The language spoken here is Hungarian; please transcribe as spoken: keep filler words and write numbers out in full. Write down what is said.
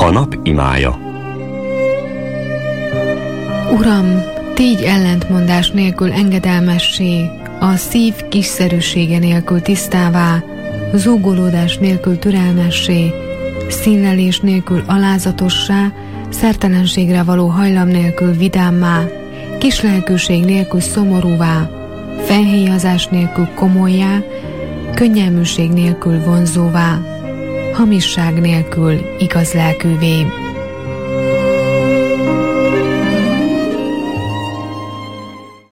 A nap imája. Uram, tégy ellentmondás nélkül engedelmessé, a szív kiszerűsége nélkül tisztává, zúgolódás nélkül türelmessé, színlelés nélkül alázatossá, szertelenségre való hajlam nélkül vidámmá, kislelkűség nélkül szomorúvá, felhéjazás nélkül komollyá, könnyelműség nélkül vonzóvá, hamisság nélkül igaz lelkűvé.